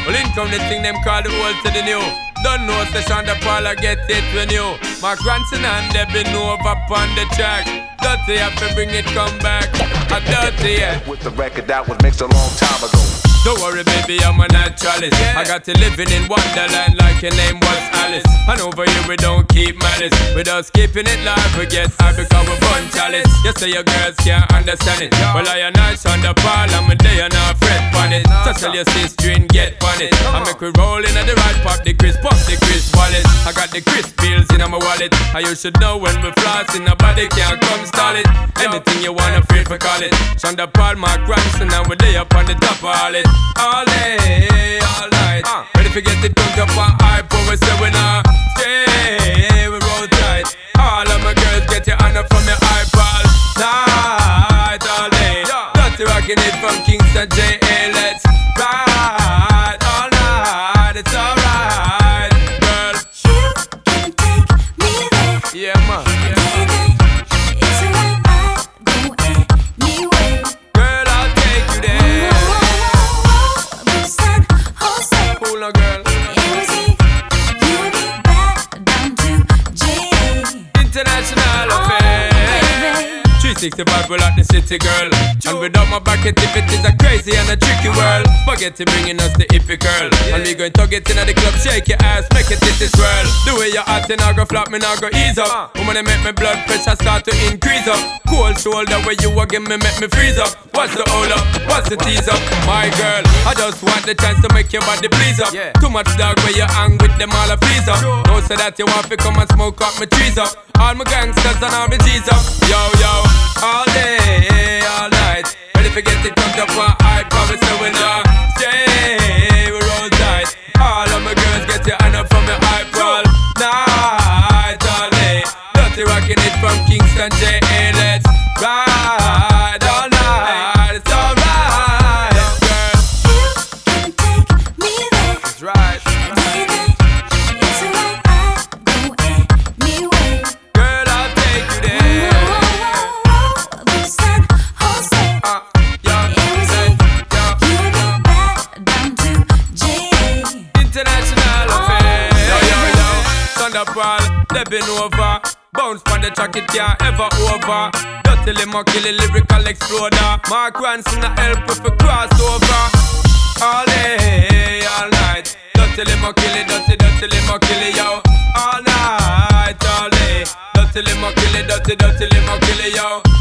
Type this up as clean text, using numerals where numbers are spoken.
Well, income the thing them call the old to the new. Don't know session the parlor get it when you. My grandson and they been over on the track. Dirty have to bring it come back. A dirty yeah. With the record that was mixed a long time ago. Don't worry baby, I'm a naturalist. I got you living in Wonderland like your name was Alice. And over here we don't keep malice. Without keeping it live we get high because we burn chalice. You say your girls can't understand it. Well I a nice on the pile and me day and I fret on it. So tell your sister and get on it. I make we roll in at the right pop the crisp wallet. I got the crisp bills in my wallet. And you should know when we floss in nobody can't come stall it. Anything you wanna feel for call it. Shonda Paul, my grandson and we day up on the top of all it. All day, all night. Ready to get it cooked up on hype. But we say we not stay, we roll tight. All of my girls get your honor from your iPod. Night, all day. Dirty rocking it from Kingston J.A. Let's ride all night. It's alright, girl. You can take me there. Yeah, man. It's alright, I go anywhere. Girl, I'll take you there. San Jose. Cool now, girl. It was easy. You and me back down to J.A. International affair. 365 we like the city girl. And without my back it if it is a crazy and a tricky world. Spaghetti bringing us the hippie girl. And we going to get in at the club, shake your ass, make it this swirl. The way you're acting, I go flop, me now go ease up. Woman, they make my blood pressure start to increase up. Cold shoulder where you again me make me freeze up. What's the hold up? What's the tease up? My girl, I just want the chance to make your body please up. Too much dog where you hang with them all a please up. Don't say that you want to come and smoke up my trees up. All my gangsters and all my G's up. Yo, yo. All day, all night. Ready to get it cooked up on hype. Promise that we not stay, we roll tight. All of my girls get your honor from your hype roll. Night, all day. Dirty rocking it from Kingston J.A. Let's ride all night. It's alright, girl. You can take me there. It's right. It's alright, I go anywhere. Girl, I'll take you there. San Jose. It was easy. You and me back down to J.A. International affair. Yo, yo, yo. Thunderball, they been over. Bounce on the track, it can't ever over. Dirty limo, kill a lyrical exploder. Mark Ranson, a help if we cross over. All day, all night. Dirty limo, kill it, dirty limo, kill it, yo. All night, all day. Dirty limo, kill it, dirty limo, kill it, yo.